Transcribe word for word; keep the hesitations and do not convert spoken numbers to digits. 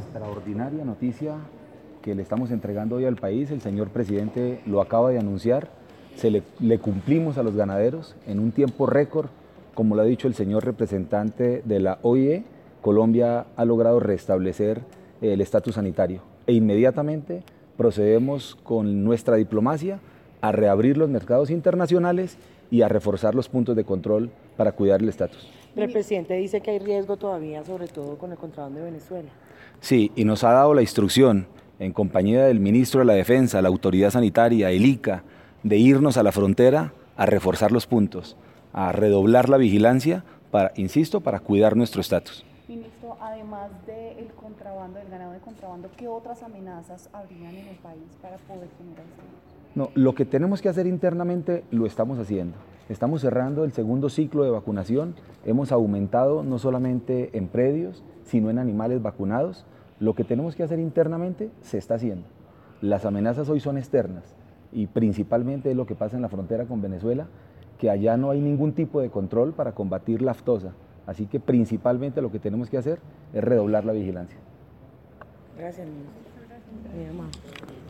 extraordinaria noticia que le estamos entregando hoy al país. El señor presidente lo acaba de anunciar. Se le, le cumplimos a los ganaderos en un tiempo récord. Como lo ha dicho el señor representante de la O I E, Colombia ha logrado restablecer el estatus sanitario. E inmediatamente procedemos con nuestra diplomacia a reabrir los mercados internacionales y a reforzar los puntos de control para cuidar el estatus. El presidente dice que hay riesgo todavía, sobre todo con el contrabando de Venezuela. Sí, y nos ha dado la instrucción, en compañía del ministro de la Defensa, la Autoridad Sanitaria, el I C A, de irnos a la frontera a reforzar los puntos, a redoblar la vigilancia, para, insisto, para cuidar nuestro estatus. Ministro, además del contrabando, del ganado de contrabando, ¿qué otras amenazas habrían en el país para poder generar esto? No, lo que tenemos que hacer internamente lo estamos haciendo. Estamos cerrando el segundo ciclo de vacunación. Hemos aumentado no solamente en predios, sino en animales vacunados. Lo que tenemos que hacer internamente se está haciendo. Las amenazas hoy son externas y principalmente es lo que pasa en la frontera con Venezuela, que allá no hay ningún tipo de control para combatir la aftosa. Así que principalmente lo que tenemos que hacer es redoblar la vigilancia. Gracias, ministro. Muy amable.